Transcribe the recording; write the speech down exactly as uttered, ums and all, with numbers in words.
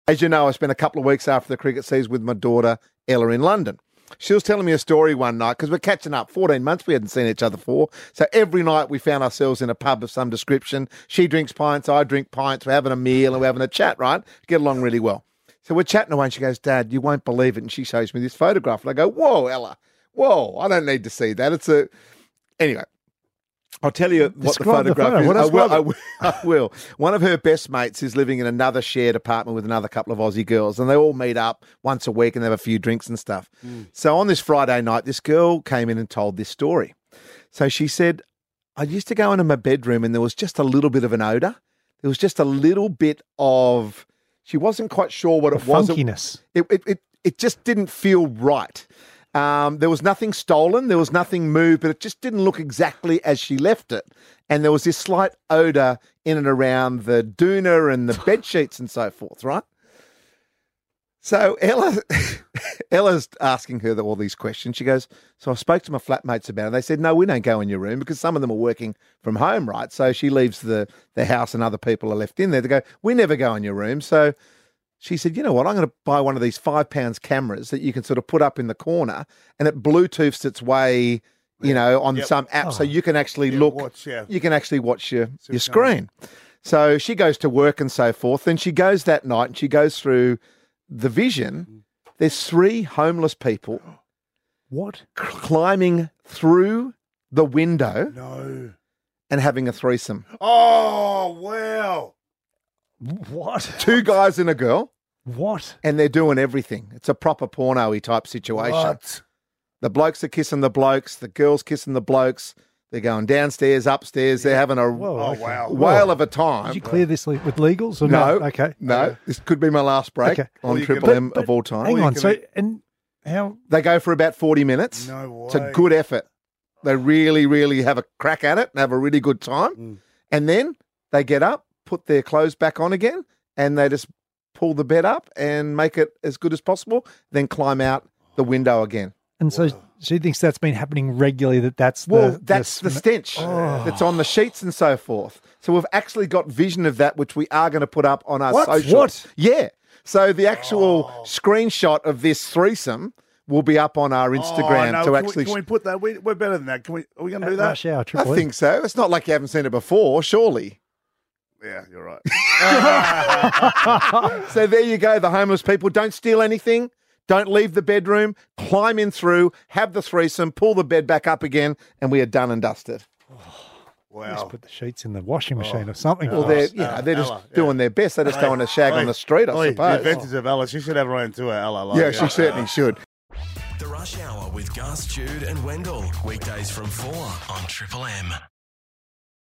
as you know, I spent a couple of weeks after the cricket season with my daughter, Ella, in London. She was telling me a story one night because we're catching up. fourteen months we hadn't seen each other for. So every night we found ourselves in a pub of some description. She drinks pints, I drink pints. We're having a meal and we're having a chat, right? Get along really well. So we're chatting away and she goes, Dad, you won't believe it. And she shows me this photograph. And I go, whoa, Ella, whoa, I don't need to see that. It's a... Anyway, I'll tell you what Describe the photograph the photo. is. I will, What I, will, I will. One of her best mates is living in another shared apartment with another couple of Aussie girls, and they all meet up once a week and they have a few drinks and stuff. Mm. So on this Friday night, this girl came in and told this story. So she said, I used to go into my bedroom and there was just a little bit of an odour. There was just a little bit of, she wasn't quite sure what the it was. Funkiness. It, it, it, it just didn't feel right. Um, there was nothing stolen. There was nothing moved, but it just didn't look exactly as she left it. And there was this slight odour in and around the doona and the bed sheets and so forth, right? So Ella, Ella's asking her all these questions. She goes, so I spoke to my flatmates about it. They said, no, we don't go in your room because some of them are working from home, right? So she leaves the, the house and other people are left in there. They go, we never go in your room. So she said, you know what, I'm going to buy one of these five pounds cameras that you can sort of put up in the corner and it Bluetooths its way, you know, on Yep. some app Oh. so you can actually Yeah, look, watch, yeah. you can actually watch your, See your what's going screen. So she goes to work and so forth. Then she goes that night and she goes through the vision. There's three homeless people What? climbing through the window No. and having a threesome. Oh, wow. What? Two guys and a girl, What? and they're doing everything. It's a proper porno-y type situation. What? The blokes are kissing the blokes, the girls kissing the blokes. They're going downstairs, upstairs. They're having a Whoa, Oh, okay. wow. whale of a time. Did you clear this le- with legals or No. not? Okay. No, this could be my last break Okay. Or on you Triple can- M but- of all time. Hang you on. can So, make- and how? They go for about forty minutes. No way. It's a good effort. They really, really have a crack at it and have a really good time. Mm. And then they get up, put their clothes back on again, and they just pull the bed up and make it as good as possible, then climb out the window again. And so she thinks that's been happening regularly. That that's Well, the, that's the sm- stench Oh. that's on the sheets and so forth. So we've actually got vision of that, which we are going to put up on our What? social. What? Yeah. So the actual Oh. screenshot of this threesome will be up on our Instagram oh, no. to can actually. We, can we put that? We, we're better than that. Can we? Are we going to do At that? Rush Hour, I Triple M. think so. It's not like you haven't seen it before, surely. Yeah, you're right. So there you go. The homeless people, don't steal anything. Don't leave the bedroom. Climb in through, have the threesome, pull the bed back up again, and we are done and dusted. Wow. Just put the sheets in the washing machine or something. Well, for they're us. you know Uh, they're just Ella, yeah. doing their best. They just don't want to shag on Oi, the street, I oi, The suppose. adventures of Ella. She should have her own tour, Ella. Like, Yeah, she certainly should. The Rush Hour with Gus, Jude, and Wendell. Weekdays from four on Triple M.